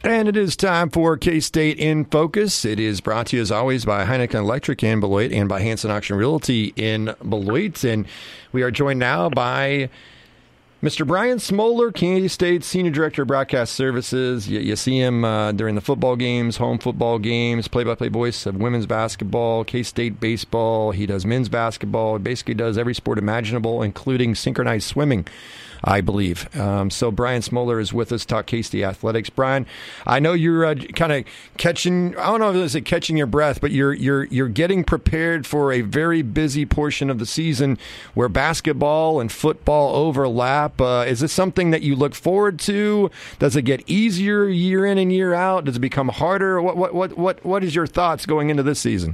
And it is time for K-State in Focus. It is brought to you, as always, by Heineken Electric in Beloit and by Hanson Auction Realty in Beloit. And we are joined now by Mr. Brian Smoller, K-State Senior Director of Broadcast Services. You see him during the football games, home football games, play-by-play voice of women's basketball, K-State baseball. He does men's basketball. He basically does every sport imaginable, including synchronized swimming, I believe. So Brian Smoller is with us, talk K-State athletics. Brian, I know you're kind of catching, I don't know if it's catching your breath, but you're getting prepared for a very busy portion of the season where basketball and football overlap. Is this something that you look forward to? Does it get easier year in and year out? Does it become harder? What is your thoughts going into this season?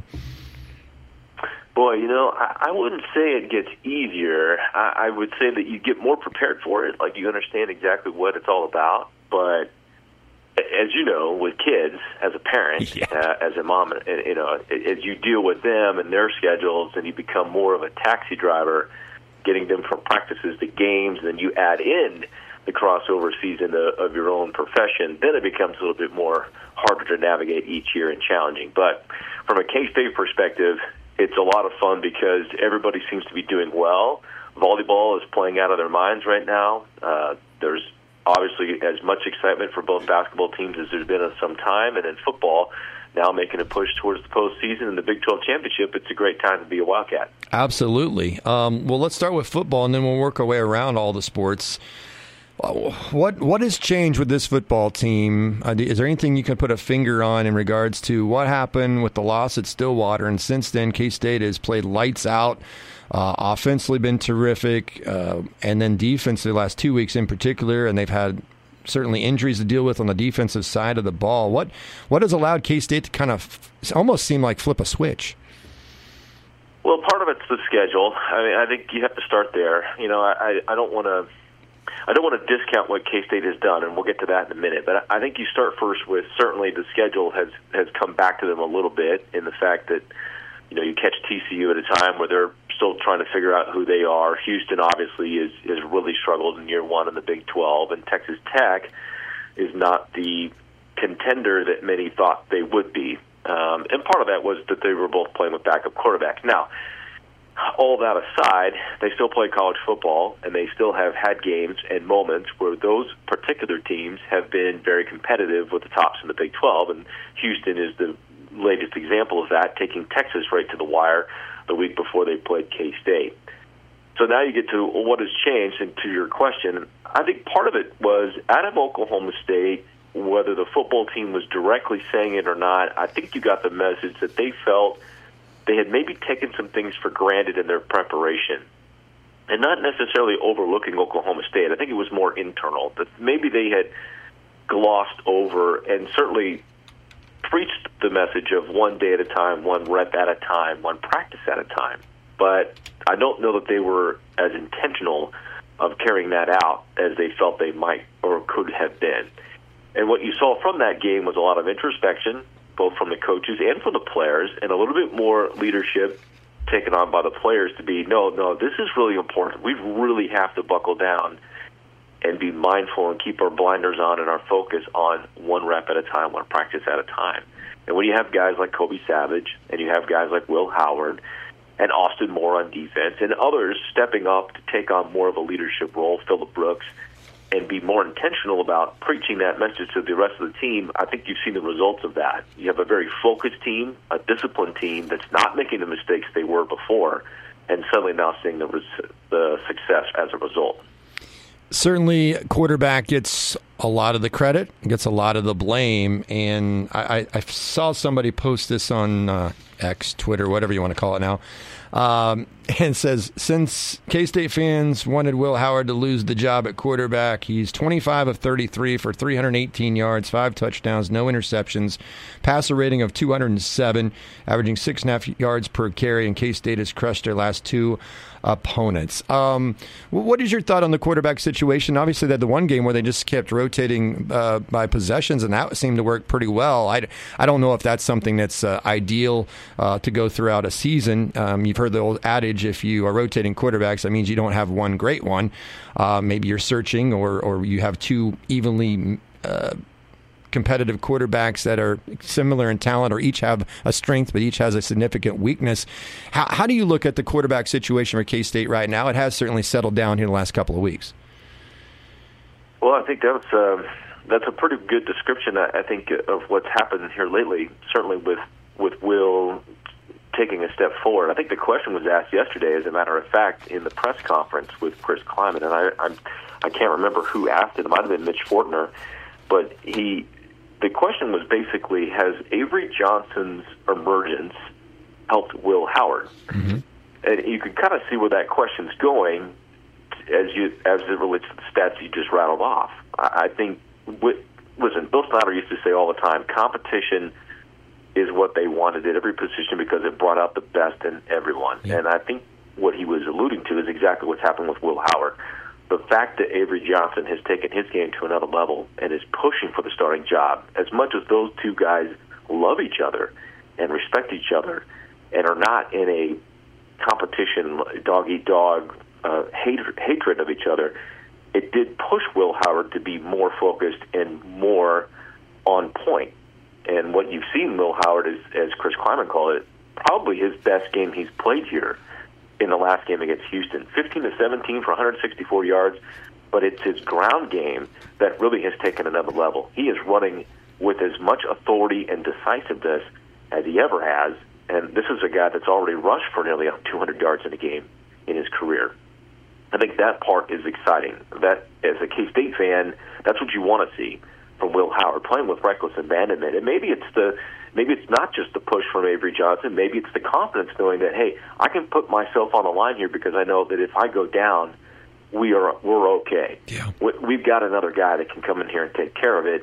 Boy, I wouldn't say it gets easier. I would say that you get more prepared for it, like you understand exactly what it's all about. But as you know, with kids, as a parent, as a mom, as you deal with them and their schedules, and you become more of a taxi driver, getting them from practices to games, and then you add in the crossover season of your own profession, then it becomes a little bit more harder to navigate each year and challenging. But from a K-State perspective, it's a lot of fun because everybody seems to be doing well. Volleyball is playing out of their minds right now. There's obviously as much excitement for both basketball teams as there's been in some time. And in football, now making a push towards the postseason and the Big 12 championship, it's a great time to be a Wildcat. Absolutely. Well, let's start with football, and then we'll work our way around all the sports. What has changed with this football team? Is there anything you can put a finger on in regards to what happened with the loss at Stillwater? And since then, K-State has played lights out, offensively been terrific, and then defense the last 2 weeks in particular, and they've had certainly injuries to deal with on the defensive side of the ball. What has allowed K-State to kind of almost seem like flip a switch? Well, part of it's the schedule. I mean, I think you have to start there. I don't want to discount what K-State has done, and we'll get to that in a minute. But I think you start first with certainly the schedule has come back to them a little bit in the fact that, you catch TCU at a time where they're still trying to figure out who they are. Houston obviously has really struggled in year one in the Big 12, and Texas Tech is not the contender that many thought they would be. And part of that was that they were both playing with backup quarterbacks. Now, all that aside, they still play college football, and they still have had games and moments where those particular teams have been very competitive with the tops in the Big 12, and Houston is the latest example of that, taking Texas right to the wire the week before they played K-State. So now you get to what has changed, and to your question, I think part of it was out of Oklahoma State, whether the football team was directly saying it or not, I think you got the message that they felt they had maybe taken some things for granted in their preparation, and not necessarily overlooking Oklahoma State. I think it was more internal, that maybe they had glossed over and certainly preached the message of one day at a time, one rep at a time, one practice at a time. But I don't know that they were as intentional of carrying that out as they felt they might or could have been. And what you saw from that game was a lot of introspection, both from the coaches and from the players, and a little bit more leadership taken on by the players to be, no, this is really important. We really have to buckle down and be mindful and keep our blinders on and our focus on one rep at a time, one practice at a time. And when you have guys like Kobe Savage, and you have guys like Will Howard, and Austin Moore on defense, and others stepping up to take on more of a leadership role, Phillip Brooks, and be more intentional about preaching that message to the rest of the team, I think you've seen the results of that. You have a very focused team, a disciplined team that's not making the mistakes they were before, and suddenly now seeing the success as a result. Certainly, quarterback gets a lot of the credit, gets a lot of the blame, and I saw somebody post this on X, Twitter, whatever you want to call it now, and says, since K-State fans wanted Will Howard to lose the job at quarterback, he's 25 of 33 for 318 yards, 5 touchdowns, no interceptions, passer rating of 207, averaging 6.5 yards per carry, and K-State has crushed their last 2 opponents. What is your thought on the quarterback situation? Obviously, they had the one game where they just kept rotating by possessions, and that seemed to work pretty well. I don't know if that's something that's ideal to go throughout a season. You've heard the old adage, if you are rotating quarterbacks, that means you don't have one great one. Maybe you're searching, or you have 2 evenly competitive quarterbacks that are similar in talent or each have a strength but each has a significant weakness. How do you look at the quarterback situation for K-State right now? It has certainly settled down here in the last couple of weeks. Well, I think that's a pretty good description, I think, of what's happened here lately, certainly with Will taking a step forward. I think the question was asked yesterday, as a matter of fact, in the press conference with Chris Klieman, and I can't remember who asked it. It might have been Mitch Fortner, but the question was basically, has Avery Johnson's emergence helped Will Howard? Mm-hmm. And you can kind of see where that question's going as it relates to the stats you just rattled off. I think, listen, Bill Snyder used to say all the time, competition is what they wanted at every position because it brought out the best in everyone. Yeah. And I think what he was alluding to is exactly what's happened with Will Howard. The fact that Avery Johnson has taken his game to another level and is pushing for the starting job, as much as those two guys love each other and respect each other and are not in a competition, dog-eat-dog hatred of each other, it did push Will Howard to be more focused and more on point. And what you've seen Will Howard is, as Chris Klieman called it, probably his best game he's played here in the last game against Houston. 15-17 for 164 yards, but it's his ground game that really has taken another level. He is running with as much authority and decisiveness as he ever has, and this is a guy that's already rushed for nearly 200 yards in a game in his career. I think that part is exciting. That, as a K-State fan, that's what you want to see from Will Howard, playing with reckless abandonment. And maybe it's not just the push from Avery Johnson. Maybe it's the confidence knowing that, hey, I can put myself on the line here because I know that if I go down, we're okay. Yeah. We've got another guy that can come in here and take care of it.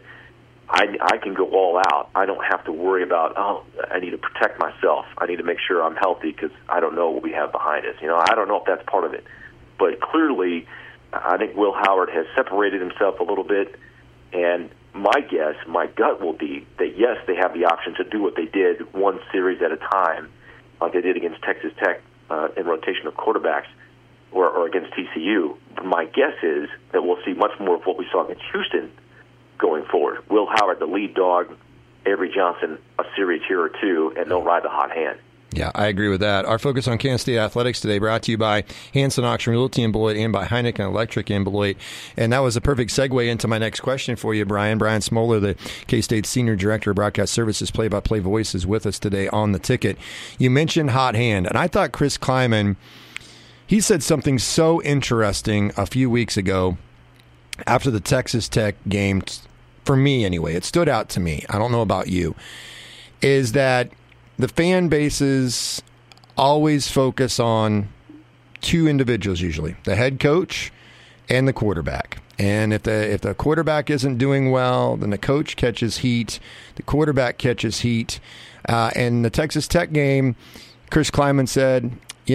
I can go all out. I don't have to worry about, I need to protect myself. I need to make sure I'm healthy because I don't know what we have behind us. I don't know if that's part of it. But clearly, I think Will Howard has separated himself a little bit, and my guess, my gut will be that, yes, they have the option to do what they did one series at a time, like they did against Texas Tech in rotation of quarterbacks, or against TCU. But my guess is that we'll see much more of what we saw against Houston going forward. Will Howard, the lead dog, Avery Johnson, a series here or two, and they'll ride the hot hand. Yeah, I agree with that. Our focus on Kansas State athletics today brought to you by Hanson Auction Realty in Beloit and by Heineken Electric in Beloit. And that was a perfect segue into my next question for you, Brian. Brian Smoller, the K-State Senior Director of Broadcast Services, play-by-play voice, is with us today on The Ticket. You mentioned hot hand, and I thought Chris Klieman, he said something so interesting a few weeks ago after the Texas Tech game, for me anyway, it stood out to me. I don't know about you, is that the fan bases always focus on two individuals usually, the head coach and the quarterback. And if the quarterback isn't doing well, then the coach catches heat, the quarterback catches heat. And the Texas Tech game, Chris Klieman said,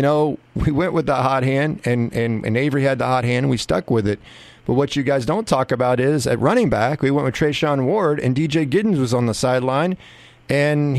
we went with the hot hand, and Avery had the hot hand, and we stuck with it. But what you guys don't talk about is at running back, we went with Treshaun Ward, and DJ Giddens was on the sideline, and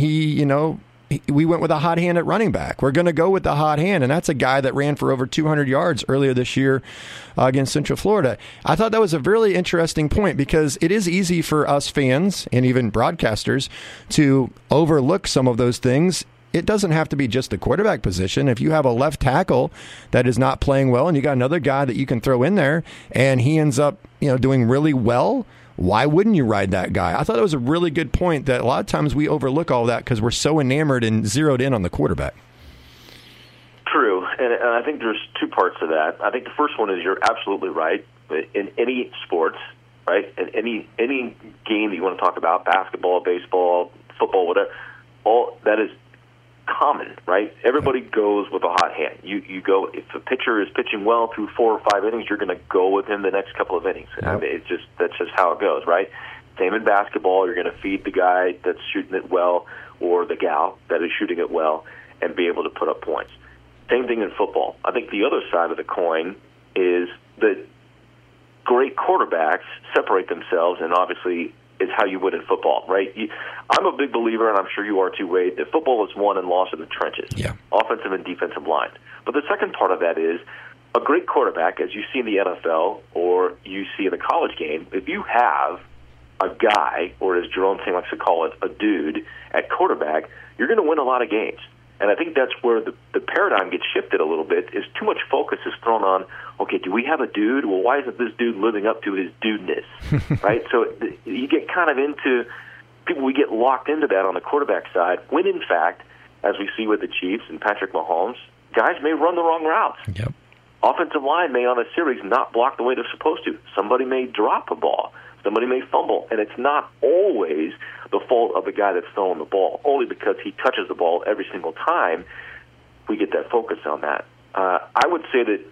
we went with a hot hand at running back. We're going to go with the hot hand, and that's a guy that ran for over 200 yards earlier this year against Central Florida. I thought that was a really interesting point because it is easy for us fans and even broadcasters to overlook some of those things. It doesn't have to be just the quarterback position. If you have a left tackle that is not playing well and you got another guy that you can throw in there and he ends up doing really well, why wouldn't you ride that guy? I thought that was a really good point that a lot of times we overlook all that because we're so enamored and zeroed in on the quarterback. True, and I think there's two parts to that. I think the first one is you're absolutely right. In any sports, right, in any game that you want to talk about, basketball, baseball, football, whatever, all that is common, right? Everybody goes with a hot hand. You go, if a pitcher is pitching well through 4 or 5 innings, you're going to go with him the next couple of innings. Yep. I mean, that's just how it goes, right? Same in basketball. You're going to feed the guy that's shooting it well or the gal that is shooting it well and be able to put up points. Same thing in football. I think the other side of the coin is that great quarterbacks separate themselves, and obviously is how you win in football, right? I'm a big believer, and I'm sure you are too, Wade, that football is won and lost in the trenches, offensive and defensive line. But the second part of that is a great quarterback, as you see in the NFL or you see in the college game, if you have a guy, or as Jerome Tang likes to call it, a dude at quarterback, you're going to win a lot of games. And I think that's where the paradigm gets shifted a little bit, is too much focus is thrown on, okay, do we have a dude? Well, why isn't this dude living up to his dudeness, right? So you get kind of into, we get locked into that on the quarterback side, when in fact, as we see with the Chiefs and Patrick Mahomes, guys may run the wrong routes. Yep. Offensive line may on a series not block the way they're supposed to. Somebody may drop a ball. Somebody may fumble. And it's not always the fault of the guy that's throwing the ball, only because he touches the ball every single time. We get that focus on that. I would say that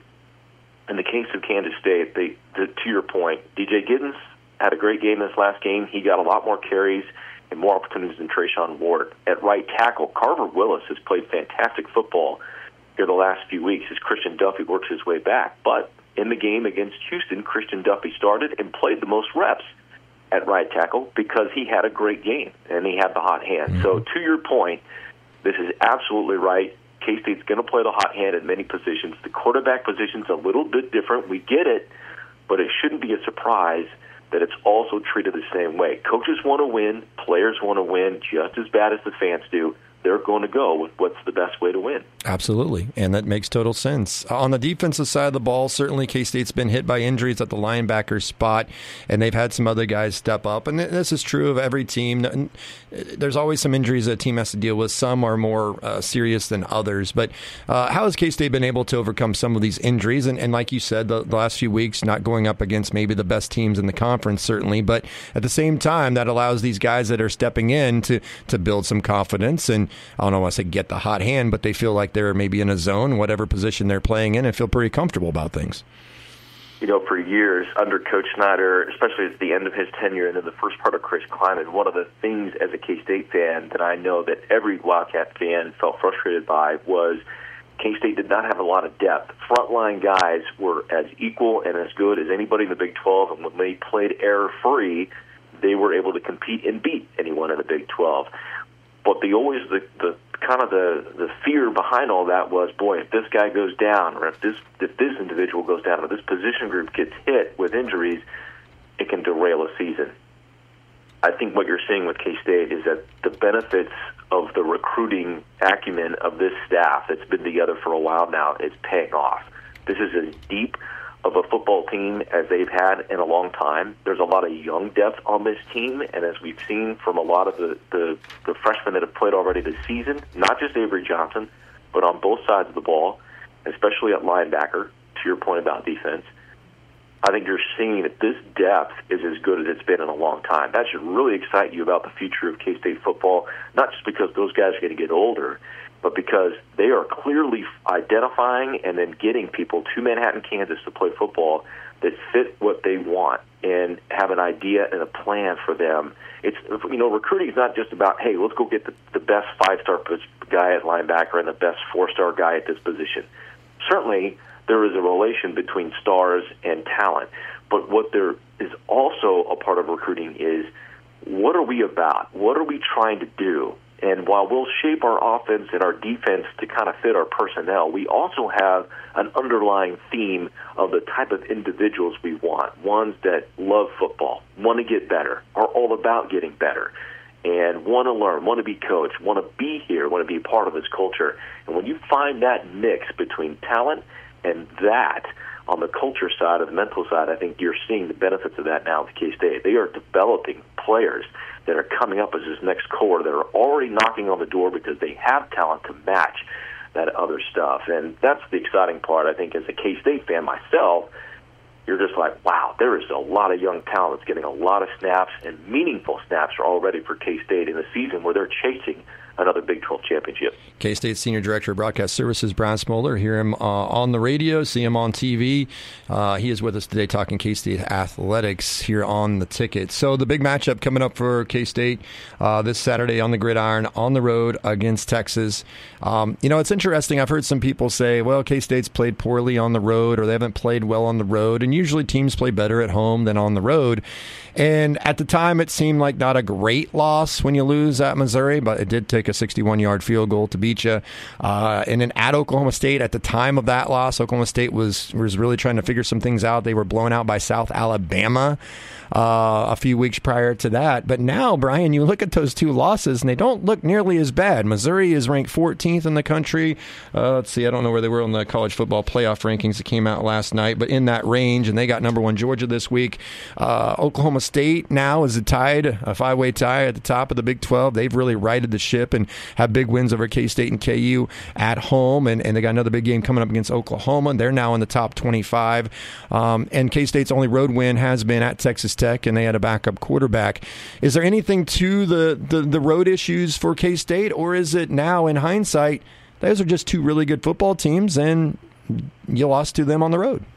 in the case of Kansas State, to your point, DJ Giddens had a great game this last game. He got a lot more carries and more opportunities than Trayshawn Ward. At right tackle, Carver Willis has played fantastic football here the last few weeks as Christian Duffy works his way back. But in the game against Houston, Christian Duffy started and played the most reps at right tackle because he had a great game and he had the hot hand. Mm-hmm. So to your point, this is absolutely right. K-State's going to play the hot hand at many positions. The quarterback position's a little bit different. We get it, but it shouldn't be a surprise that it's also treated the same way. Coaches want to win. Players want to win just as bad as the fans do. They're going to go with what's the best way to win. Absolutely, and that makes total sense. On the defensive side of the ball, certainly K-State's been hit by injuries at the linebacker spot, and they've had some other guys step up. And this is true of every team. There's always some injuries that a team has to deal with. Some are more serious than others. But how has K-State been able to overcome some of these injuries? And like you said, the last few weeks, not going up against maybe the best teams in the conference, certainly. But at the same time, that allows these guys that are stepping in to build some confidence. And I don't want to say get the hot hand, but they feel like they're maybe in a zone, whatever position they're playing in, and feel pretty comfortable about things. You know, for years under Coach Snyder, especially at the end of his tenure and in the first part of Chris Kleiman, one of the things as a K-State fan that I know that every Wildcat fan felt frustrated by was K-State did not have a lot of depth. Frontline guys were as equal and as good as anybody in the Big 12, and when they played error-free, they were able to compete and beat anyone in the Big 12. But the fear behind all that was, boy, if this guy goes down, or if this individual goes down, or this position group gets hit with injuries, it can derail a season. I think what you're seeing with K-State is that the benefits of the recruiting acumen of this staff that's been together for a while now is paying off. This is as deep of a football team as they've had in a long time. There's a lot of young depth on this team, and as we've seen from a lot of the freshmen that have played already this season, not just Avery Johnson, but on both sides of the ball, especially at linebacker, to your point about defense, I think you're seeing that this depth is as good as it's been in a long time. That should really excite you about the future of K-State football, not just because those guys are going to get older, but because they are clearly identifying and then getting people to Manhattan, Kansas to play football that fit what they want and have an idea and a plan for them. It's, recruiting is not just about, hey, let's go get the best five-star guy at linebacker and the best four-star guy at this position. Certainly, there is a relation between stars and talent, but what there is also a part of recruiting is, what are we about? What are we trying to do? And while we'll shape our offense and our defense to kind of fit our personnel, we also have an underlying theme of the type of individuals we want, ones that love football, want to get better, are all about getting better, and want to learn, want to be coached, want to be here, want to be a part of this culture. And when you find that mix between talent and that on the culture side, of the mental side, I think you're seeing the benefits of that now at K-State. They are developing players that are coming up as this next core that are already knocking on the door because they have talent to match that other stuff. And that's the exciting part, I think, as a K-State fan myself. You're just like, wow, there is a lot of young talent that's getting a lot of snaps, and meaningful snaps are already for K-State in a season where they're chasing another Big 12 championship. K-State Senior Director of Broadcast Services, Brian Smoller. Hear him on the radio, see him on TV. He is with us today talking K-State athletics here on The Ticket. So the big matchup coming up for K-State this Saturday on the gridiron, on the road against Texas. It's interesting. I've heard some people say, well, K-State's played poorly on the road, or they haven't played well on the road. And usually teams play better at home than on the road. And at the time, it seemed like not a great loss when you lose at Missouri, but it did take a 61-yard field goal to beat you. And then at Oklahoma State, at the time of that loss, Oklahoma State was really trying to figure some things out. They were blown out by South Alabama a few weeks prior to that. But now, Brian, you look at those two losses, and they don't look nearly as bad. Missouri is ranked 14th in the country. Let's see, I don't know where they were on the college football playoff rankings that came out last night, but in that range, and they got number 1 Georgia this week. Oklahoma State now is a 5-way tie at the top of the Big 12. They've really righted the ship and have big wins over K-State and KU at home, and they got another big game coming up against Oklahoma. They're now in the top 25, and K-State's only road win has been at Texas Tech, and they had a backup quarterback. Is there anything to the road issues for K-State, or is it now, in hindsight, those are just two really good football teams, and you lost to them on the road?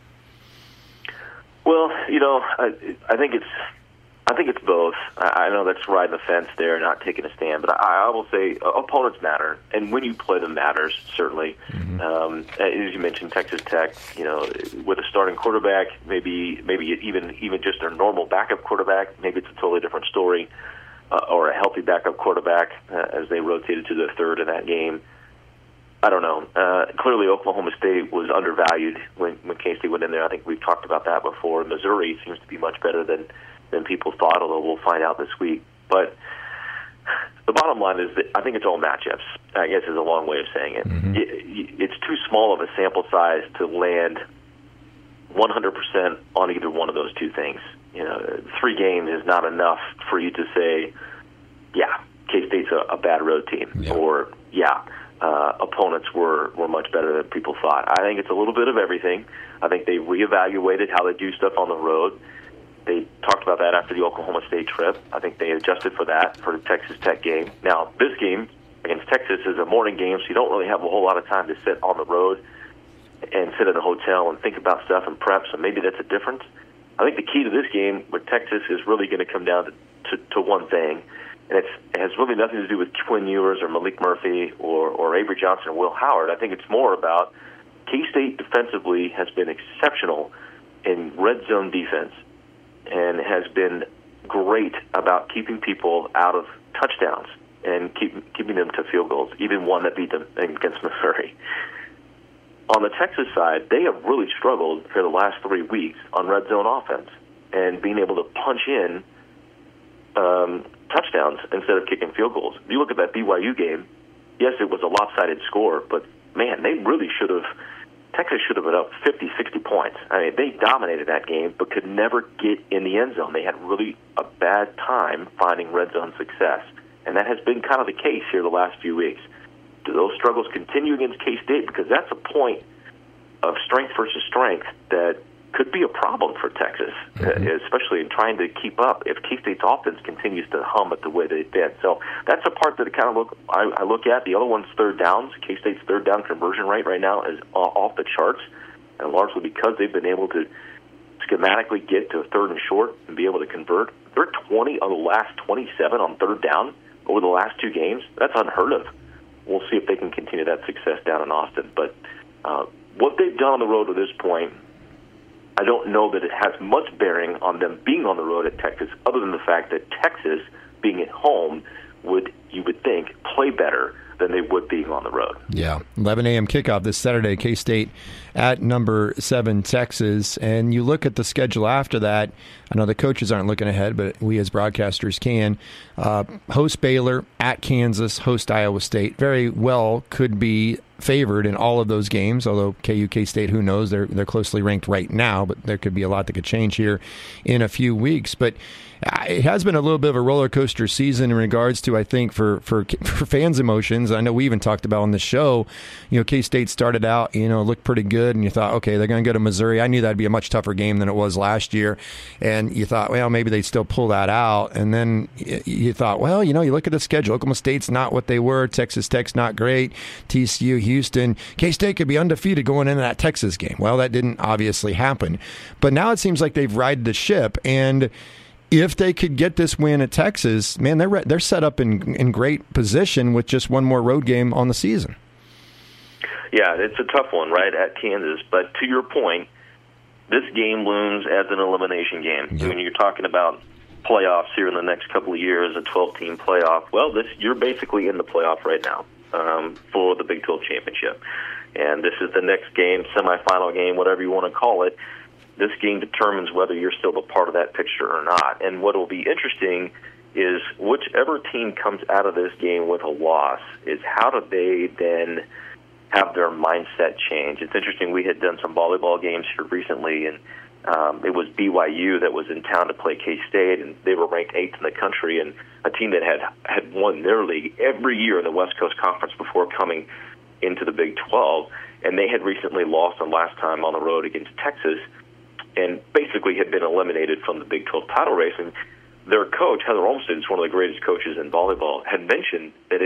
Well, I think it's both. I know that's riding the fence there, not taking a stand, but I will say opponents matter, and when you play them matters, certainly. Mm-hmm. As you mentioned, Texas Tech, with a starting quarterback, maybe even just their normal backup quarterback, maybe it's a totally different story, or a healthy backup quarterback as they rotated to the third in that game. I don't know. Clearly, Oklahoma State was undervalued when K-State went in there. I think we've talked about that before. Missouri seems to be much better than people thought, although we'll find out this week. But the bottom line is that I think it's all matchups, I guess is a long way of saying it. Mm-hmm. It's too small of a sample size to land 100% on either one of those two things. 3 games is not enough for you to say, yeah, K-State's a bad road team, or, opponents were much better than people thought. I think it's a little bit of everything. I think they reevaluated how they do stuff on the road. They talked about that after the Oklahoma State trip. I think they adjusted for that for the Texas Tech game. Now, this game against Texas is a morning game, so you don't really have a whole lot of time to sit on the road and sit in a hotel and think about stuff and prep, so maybe that's a difference. I think the key to this game with Texas is really going to come down to one thing, and it has really nothing to do with Quinn Ewers or Malik Murphy or Avery Johnson or Will Howard. I think it's more about K-State defensively has been exceptional in red zone defense and has been great about keeping people out of touchdowns and keeping them to field goals, even one that beat them against Missouri. On the Texas side, they have really struggled for the last 3 weeks on red zone offense and being able to punch in touchdowns instead of kicking field goals. If you look at that BYU game, yes, it was a lopsided score, but, man, Texas should have been up 50, 60 points. I mean, they dominated that game but could never get in the end zone. They had really a bad time finding red zone success, and that has been kind of the case here the last few weeks. Do those struggles continue against K-State? Because that's a point of strength versus strength that could be a problem for Texas, especially in trying to keep up if K-State's offense continues to hum at the way they've been. So that's a part that I look at. The other one's third downs. K-State's third down conversion rate right now is off the charts, and largely because they've been able to schematically get to a third and short and be able to convert. They're 20 of the last 27 on third down over the last 2 games. That's unheard of. We'll see if they can continue that success down in Austin. But what they've done on the road to this point, I don't know that it has much bearing on them being on the road at Texas, other than the fact that Texas, being at home, you would think, play better than they would being on the road. Yeah, 11 a.m. kickoff this Saturday, K-State at number 7, Texas. And you look at the schedule after that, I know the coaches aren't looking ahead, but we as broadcasters can. Host Baylor, at Kansas, host Iowa State. Very well could be favored in all of those games, although KU, K-State, who knows, they're closely ranked right now, but there could be a lot that could change here in a few weeks. But it has been a little bit of a roller coaster season in regards to, I think, for fans' emotions. I know we even talked about on the show, K-State started out, looked pretty good, and you thought, okay, they're going to go to Missouri. I knew that'd be a much tougher game than it was last year, and you thought, well, maybe they'd still pull that out. And then you thought, well, you look at the schedule. Oklahoma State's not what they were. Texas Tech's not great. TCU, Houston. K-State could be undefeated going into that Texas game. Well, that didn't obviously happen. But now it seems like they've righted the ship, and if they could get this win at Texas, man, they're set up in great position with just one more road game on the season. Yeah, it's a tough one, right, at Kansas. But to your point, this game looms as an elimination game. Yep. When you're talking about playoffs here in the next couple of years, a 12-team playoff. Well, you're basically in the playoff right now for the Big 12 championship. And this is the next game, semifinal game, whatever you want to call it. This game determines whether you're still a part of that picture or not. And what will be interesting is whichever team comes out of this game with a loss is how do they then have their mindset change. It's interesting, we had done some volleyball games here recently, and it was BYU that was in town to play K-State, and they were ranked 8th in the country, and a team that had won their league every year in the West Coast Conference before coming into the Big 12, and they had recently lost the last time on the road against Texas, and basically had been eliminated from the Big 12 title race. And their coach, Heather Olmstead, is one of the greatest coaches in volleyball, had mentioned that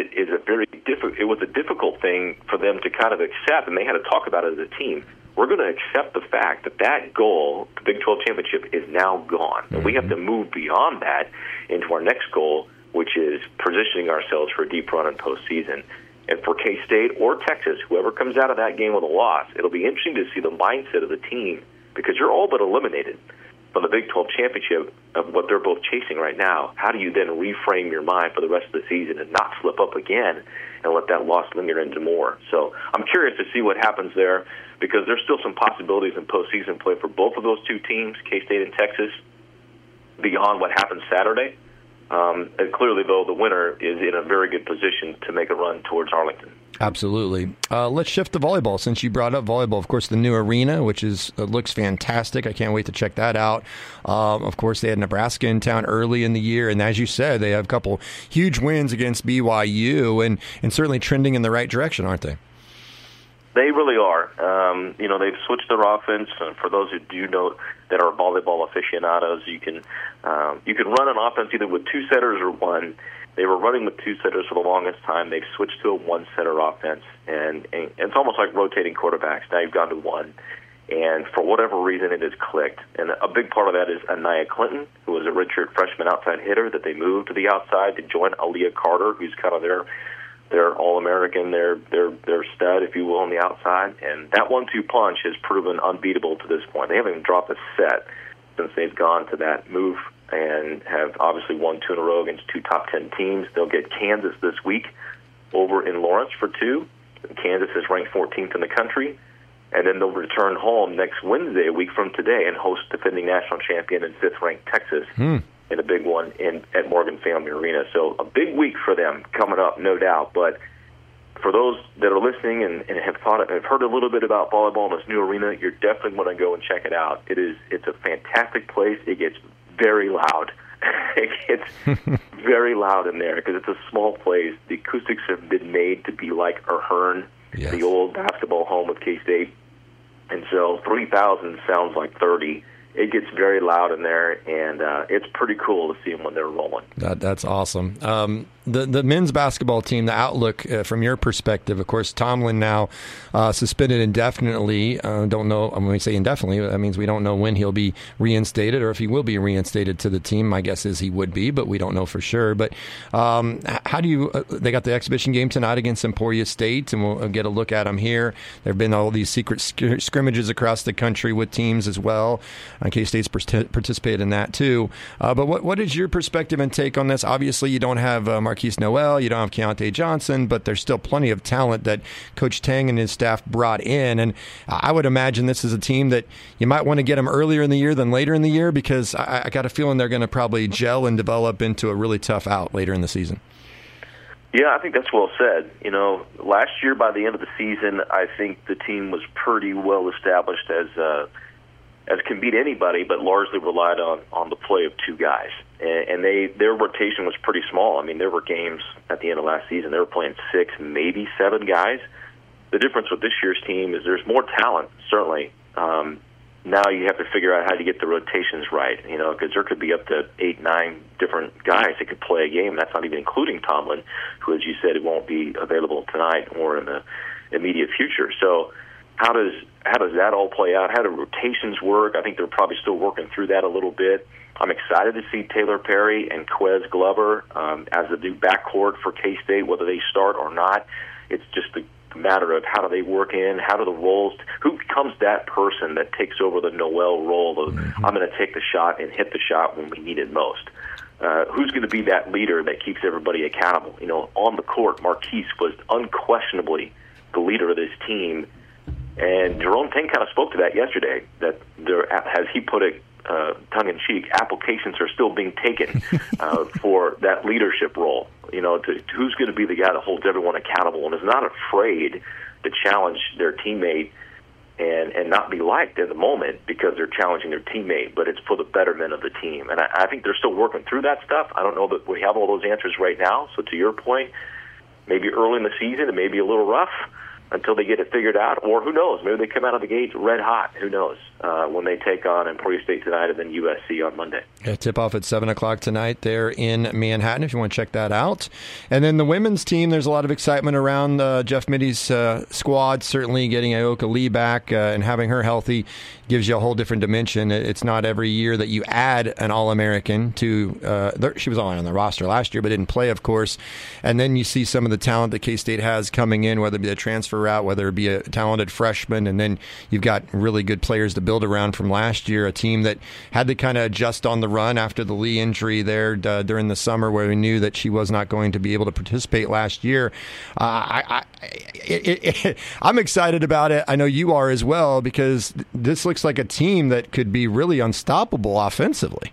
it was a difficult thing for them to kind of accept, and they had to talk about it as a team. We're going to accept the fact that that goal, the Big 12 championship, is now gone. And we have to move beyond that into our next goal, which is positioning ourselves for a deep run in postseason. And for K-State or Texas, whoever comes out of that game with a loss, it'll be interesting to see the mindset of the team, because you're all but eliminated from the Big 12 championship of what they're both chasing right now. How do you then reframe your mind for the rest of the season and not slip up again and let that loss linger into more? So I'm curious to see what happens there, because there's still some possibilities in postseason play for both of those two teams, K-State and Texas, beyond what happens Saturday. And clearly, though, the winner is in a very good position to make a run towards Arlington. Absolutely. Let's shift to volleyball, since you brought up volleyball. Of course, the new arena, which looks fantastic. I can't wait to check that out. Of course, they had Nebraska in town early in the year, and as you said, they have a couple huge wins against BYU, and certainly trending in the right direction, aren't they? They really are. They've switched their offense. And for those who do know that are volleyball aficionados, you can run an offense either with two setters or one. They were running with two setters for the longest time. They've switched to a one-setter offense, and it's almost like rotating quarterbacks. Now you've gone to one, and for whatever reason, it has clicked. And a big part of that is Anaya Clinton, who was a redshirt freshman outside hitter that they moved to the outside to join Aaliyah Carter, who's kind of their All-American, their stud, if you will, on the outside. And that 1-2 punch has proven unbeatable to this point. They haven't even dropped a set since they've gone to that move, and have obviously won 2 in a row against 2 top 10 teams. They'll get Kansas this week over in Lawrence for 2. Kansas is ranked 14th in the country. And then they'll return home next Wednesday, a week from today, and host defending national champion and 5th-ranked Texas in a big one at Morgan Family Arena. So a big week for them coming up, no doubt. But for those that are listening and have heard a little bit about volleyball in this new arena, you're definitely going to go and check it out. It's a fantastic place. It gets very loud. It gets very loud in there because it's a small place. The acoustics have been made to be like Ahern, yes, the old basketball home of K-State. And so 3,000 sounds like 30. It gets very loud in there, and it's pretty cool to see them when they're rolling. That's awesome. The men's basketball team, the outlook from your perspective, of course, Tomlin now suspended indefinitely. Don't know, when we say indefinitely, that means we don't know when he'll be reinstated or if he will be reinstated to the team. My guess is he would be, but we don't know for sure. But how do you, they got the exhibition game tonight against Emporia State, and we'll get a look at them here. There have been all these secret scrimmages across the country with teams as well. K-State's participated in that too. But what is your perspective and take on this? Obviously, you don't have Marquise Noel, you don't have Keontae Johnson, but there's still plenty of talent that Coach Tang and his staff brought in. And I would imagine this is a team that you might want to get them earlier in the year than later in the year, because I got a feeling they're going to probably gel and develop into a really tough out later in the season. Yeah, I think that's well said. Last year by the end of the season, I think the team was pretty well established as can beat anybody, but largely relied on the play of 2 guys. And their rotation was pretty small. I mean, there were games at the end of last season, they were playing 6, maybe 7 guys. The difference with this year's team is there's more talent, certainly. Now you have to figure out how to get the rotations right, because there could be up to 8, 9 different guys that could play a game. That's not even including Tomlin, who, as you said, it won't be available tonight or in the immediate future. So how does that all play out? How do rotations work? I think they're probably still working through that a little bit. I'm excited to see Taylor Perry and Quez Glover as the new backcourt for K-State, whether they start or not. It's just a matter of how do they work in, how do the roles, who becomes that person that takes over the Noel role of I'm going to take the shot and hit the shot when we need it most. who's going to be that leader that keeps everybody accountable? You know, on the court, Marquise was unquestionably the leader of this team, and Jerome Tang kind of spoke to that yesterday, that there, as he put it, tongue-in-cheek, applications are still being taken for that leadership role. You know, who's going to be the guy that holds everyone accountable and is not afraid to challenge their teammate and not be liked in the moment because they're challenging their teammate, but it's for the betterment of the team. And I think they're still working through that stuff. I don't know that we have all those answers right now. So to your point, maybe early in the season it may be a little rough until they get it figured out, or who knows, maybe they come out of the gates red hot, who knows, when they take on Emporia State tonight and then USC on Monday. Yeah, tip-off at 7 o'clock tonight there in Manhattan, if you want to check that out. And then the women's team, there's a lot of excitement around Jeff Mitty's squad, certainly getting Ayoka Lee back and having her healthy gives you a whole different dimension. It's not every year that you add an All-American to she was only on the roster last year, but didn't play, of course. And then you see some of the talent that K-State has coming in, whether it be a transfer route, whether it be a talented freshman, and then you've got really good players to build around from last year, a team that had to kind of adjust on the run after the Lee injury there during the summer, where we knew that she was not going to be able to participate last year. I'm excited about it. I know you are as well, because this looks like a team that could be really unstoppable offensively.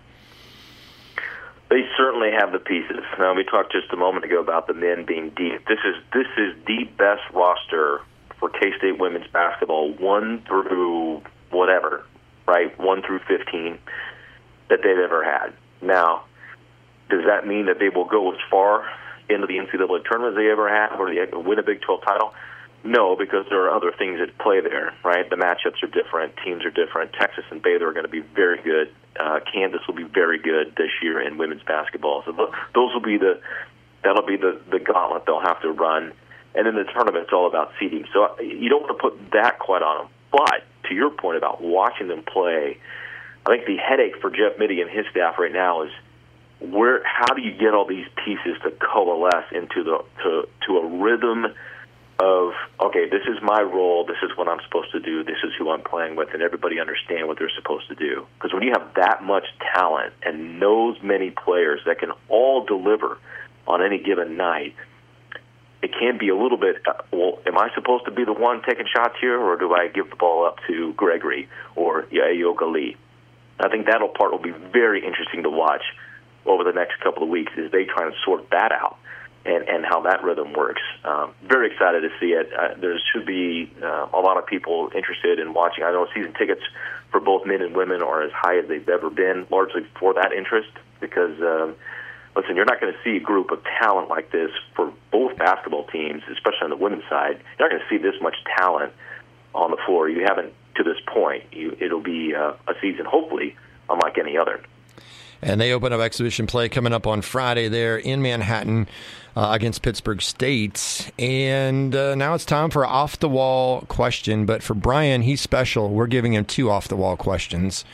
They certainly have the pieces. Now, we talked just a moment ago about the men being deep. This is the best roster for K-State women's basketball, 1 through whatever, right, 1 through 15, that they've ever had. Now, does that mean that they will go as far into the NCAA tournament as they ever have, or they win a Big 12 title? No, because there are other things at play there, right? The matchups are different, teams are different. Texas and Baylor are going to be very good. Kansas will be very good this year in women's basketball. So that'll be the gauntlet they'll have to run. And in the tournament, it's all about seeding. So you don't want to put that quite on them. But to your point about watching them play, I think the headache for Jeff Mitty and his staff right now is how do you get all these pieces to coalesce into to a rhythm of, okay, this is my role, this is what I'm supposed to do, this is who I'm playing with, and everybody understand what they're supposed to do. Because when you have that much talent and those many players that can all deliver on any given night, it can be a little bit, well, am I supposed to be the one taking shots here, or do I give the ball up to Gregory or Ayoka Lee? I think that part will be very interesting to watch over the next couple of weeks as they try and sort that out and how that rhythm works. Very excited to see it. There should be a lot of people interested in watching. I know season tickets for both men and women are as high as they've ever been, largely for that interest, because listen, you're not going to see a group of talent like this for both basketball teams, especially on the women's side. You're not going to see this much talent on the floor. You haven't to this point. It'll be a season, hopefully, unlike any other. And they open up exhibition play coming up on Friday there in Manhattan against Pittsburgh State. And now it's time for an off-the-wall question. But for Brian, he's special. We're giving him 2 off-the-wall questions.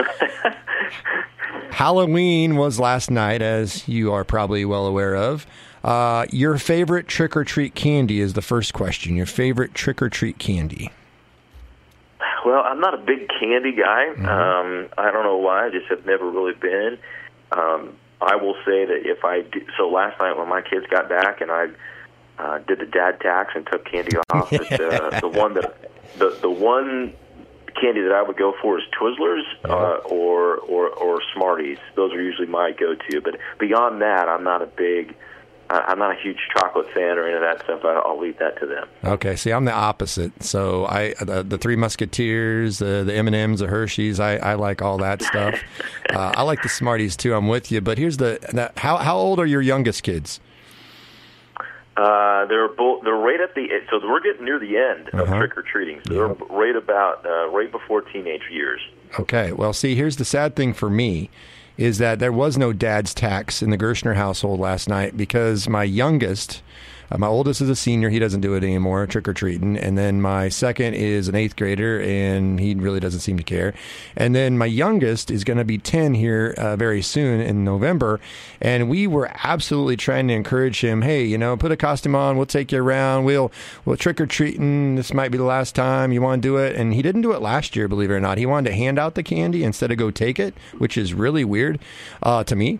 Halloween was last night, as you are probably well aware of. Your favorite trick-or-treat candy is the first question. Your favorite trick-or-treat candy? Well, I'm not a big candy guy. Mm-hmm. I don't know why. I just have never really been. I will say that if I did, so last night when my kids got back and I did the dad tax and took candy off, the one candy that I would go for is Twizzlers or Smarties. Those are usually my go-to. But beyond that, I'm not a huge chocolate fan or any of that stuff. I'll leave that to them. Okay, see, I'm the opposite. So the Three Musketeers, the M&Ms, the Hershey's, I like all that stuff. I like the Smarties too. I'm with you. But here's how old are your youngest kids? They're right at so we're getting near the end of trick or treating. So they're right before teenage years. Okay, well, see, here's the sad thing for me. Is that there was no dad's tax in the Gershner household last night because my youngest My oldest is a senior. He doesn't do it anymore, trick-or-treating. And then my second is an 8th grader, and he really doesn't seem to care. And then my youngest is going to be 10 here very soon in November. And we were absolutely trying to encourage him, hey, put a costume on. We'll take you around. We'll trick-or-treating. This might be the last time. You want to do it? And he didn't do it last year, believe it or not. He wanted to hand out the candy instead of go take it, which is really weird to me.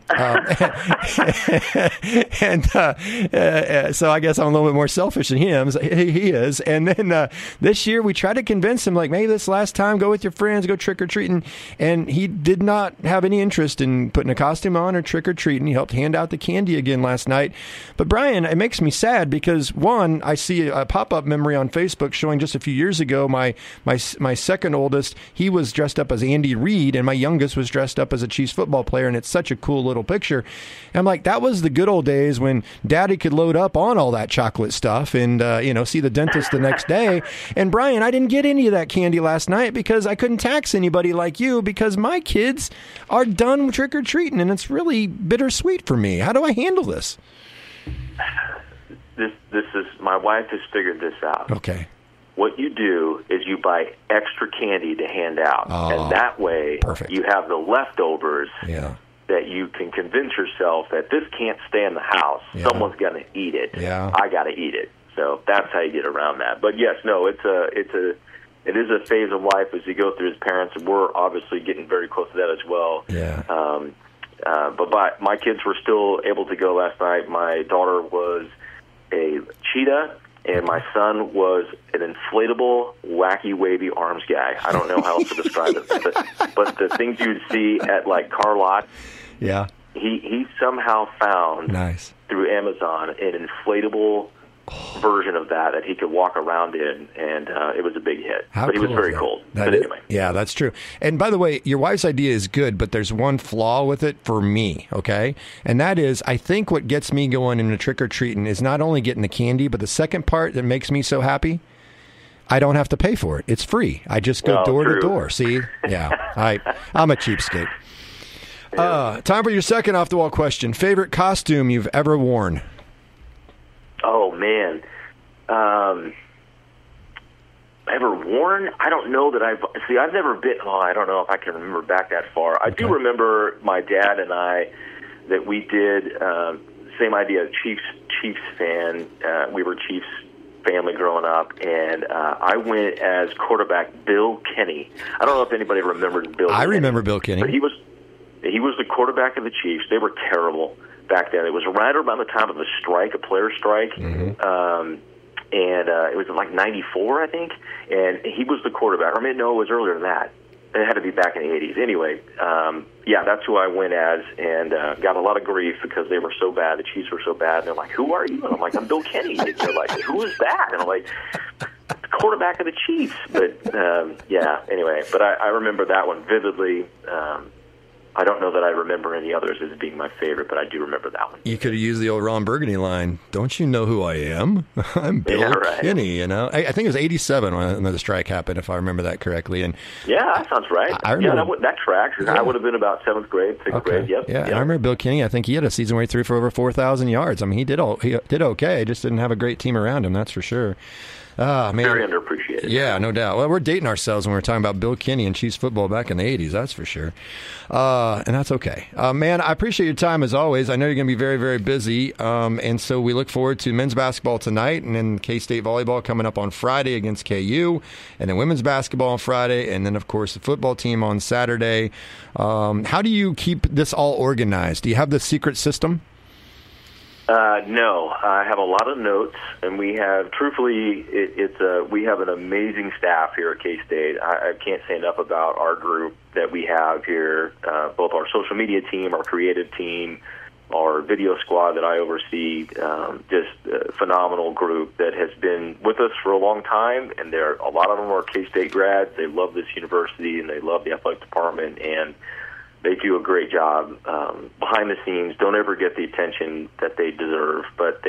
So I guess I'm a little bit more selfish than he is. And then this year we tried to convince him, like, maybe this last time, go with your friends, go trick-or-treating. And he did not have any interest in putting a costume on or trick-or-treating. He helped hand out the candy again last night. But Brian, it makes me sad because, one, I see a pop-up memory on Facebook showing just a few years ago my second oldest, he was dressed up as Andy Reid, and my youngest was dressed up as a Chiefs football player, and it's such a cool little picture. And I'm like, that was the good old days when Daddy could load up on all that chocolate stuff and see the dentist the next day. And Brian, I didn't get any of that candy last night because I couldn't tax anybody like you because my kids are done trick-or-treating, and it's really bittersweet for me. How do I handle this? This is, my wife has figured this out. Okay. What you do is you buy extra candy to hand out, and that way perfect. You have the leftovers that you can convince yourself that this can't stay in the house. Yeah. Someone's going to eat it. Yeah. I got to eat it. So that's how you get around that. But yes, no, it is a phase of life as you go through as parents, and we're obviously getting very close to that as well. Yeah. But my kids were still able to go last night. My daughter was a cheetah, and my son was an inflatable, wacky, wavy arms guy. I don't know how else to describe it. But the things you'd see at, like, car lots, he somehow found, through Amazon, an inflatable version of that he could walk around in, and it was a big hit. But he was very cold. But anyway. Yeah, that's true. And by the way, your wife's idea is good, but there's one flaw with it for me, okay? And that is, I think what gets me going in a trick-or-treating is not only getting the candy, but the second part that makes me so happy, I don't have to pay for it. It's free. I just go door to door. See? Yeah. I'm a cheapskate. Time for your second off-the-wall question. Favorite costume you've ever worn? Oh, man. Ever worn? I don't know that I've never been, I don't know if I can remember back that far. I do remember my dad and I, that we did, same idea, Chiefs fan. We were Chiefs family growing up, and I went as quarterback Bill Kenny. I don't know if anybody remembers Bill Kenny. I remember Bill Kenny. But he was the quarterback of the Chiefs. They were terrible back then. It was right around the time of a strike, a player strike, and it was like 94, I think, and he was the quarterback. I mean, no, it was earlier than that. It had to be back in the 80s. Anyway, that's who I went as, and got a lot of grief because they were so bad. The Chiefs were so bad, and they're like, who are you? And I'm like, I'm Bill Kenny. And they're like, who is that? And I'm like, the quarterback of the Chiefs. But, anyway, but I remember that one vividly. I don't know that I remember any others as being my favorite, but I do remember that one. You could have used the old Ron Burgundy line. Don't you know who I am? I'm Bill Kenny, I think it was 87 when the strike happened, if I remember that correctly. And that sounds right. I remember, that tracks. Yeah. I would have been about 7th grade, 6th grade, yep. Yeah, I remember Bill Kenny. I think he had a season where he threw for over 4,000 yards. I mean, he did okay. Just didn't have a great team around him, that's for sure. Man. Very underappreciated. Yeah, no doubt. Well, we're dating ourselves when we're talking about Bill Kenny and Chiefs football back in the 80s, that's for sure. And that's okay. Man, I appreciate your time as always. I know you're going to be very, very busy. And so we look forward to men's basketball tonight, and then K-State volleyball coming up on Friday against KU, and then women's basketball on Friday, and then, of course, the football team on Saturday. How do you keep this all organized? Do you have the secret system? No, I have a lot of notes, and we have, truthfully, we have an amazing staff here at K-State. I can't say enough about our group that we have here, both our social media team, our creative team, our video squad that I oversee, just a phenomenal group that has been with us for a long time, and a lot of them are K-State grads. They love this university, and they love the athletic department, and they do a great job behind the scenes. Don't ever get the attention that they deserve, but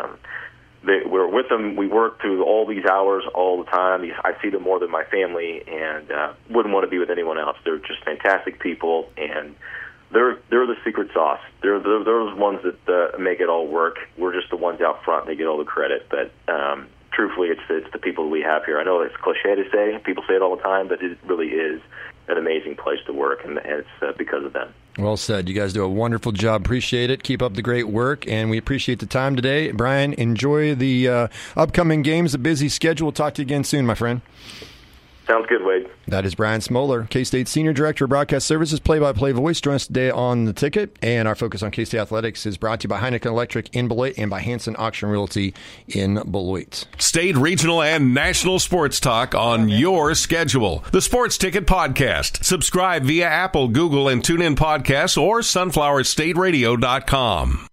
we're with them. We work through all these hours all the time. I see them more than my family, and wouldn't want to be with anyone else. They're just fantastic people, and they're the secret sauce. They're those ones that make it all work. We're just the ones out front. They get all the credit, but truthfully, it's the people we have here. I know it's cliche to say, people say it all the time, but it really is an amazing place to work, and it's because of them. Well said. You guys do a wonderful job. Appreciate it. Keep up the great work, and we appreciate the time today. Brian, enjoy the upcoming games, the busy schedule. We'll talk to you again soon, my friend. Sounds good, Wade. That is Brian Smoller, K-State Senior Director of Broadcast Services, play-by-play voice. Join us today on The Ticket. And our focus on K-State Athletics is brought to you by Heineken Electric in Beloit and by Hanson Auction Realty in Beloit. State, regional, and national sports talk on your schedule. The Sports Ticket Podcast. Subscribe via Apple, Google, and TuneIn Podcasts or sunflowerstateradio.com.